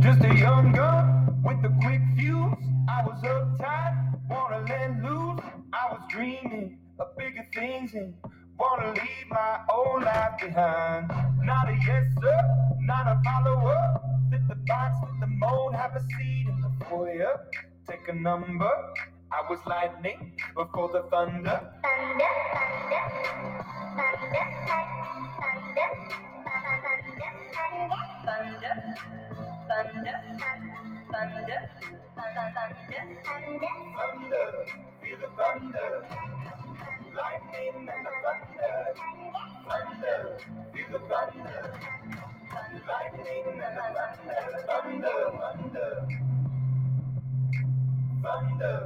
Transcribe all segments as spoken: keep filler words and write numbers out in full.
Just a young gun with a quick fuse. I was uptight, wanna let loose. I was dreaming of bigger things and wanna leave my old life behind. Not a yes sir, not a follower. Fit the box, fit the mold, have a seat in the foyer. Take a number. I was lightning before the thunder. Thunder, thunder, thunder, thunder, thunder, thunder, thunder, thunder, thunder, feel the thunder, lightning and the thunder, thunder, feel the thunder, lightning and the thunder, thunder, thunder, thunder.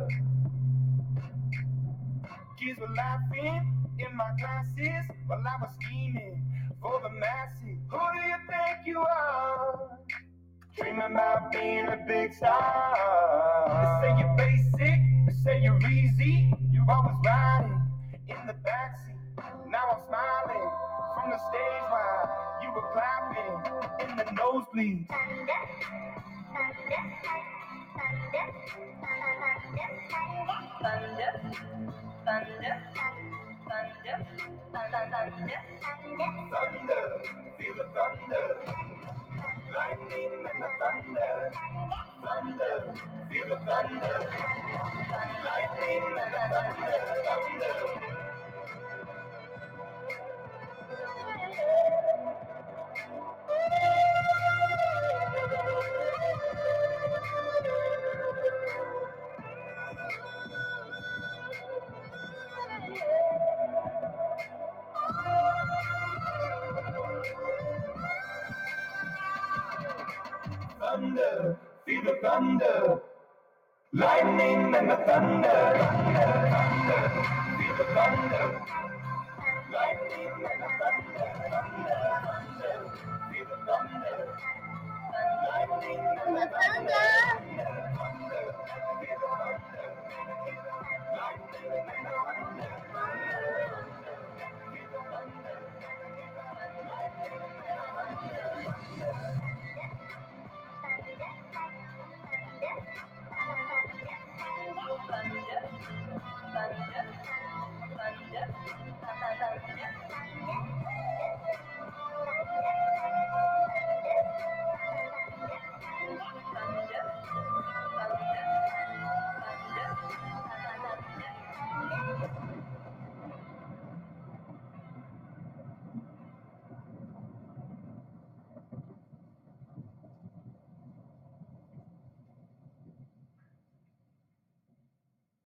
Kids were laughing in my classes while I was scheming for the masses. Who do you think you are? Dreaming about being a big star. They say you're basic, they say you're easy. You're always riding in the backseat. Now I'm smiling from the stage while you were clapping in the nosebleeds. Thunder, thunder, thunder, thunder, thunder, thunder, thunder, thunder, feel the thunder, lightning and the thunder, thunder, feel the thunder, lightning and the thunder, thunder. Thunder, feel the thunder, lightning and the thunder, thunder, thunder, feel the thunder, lightning and the thunder, thunder, thunder, feel the thunder, lightning and the thunder.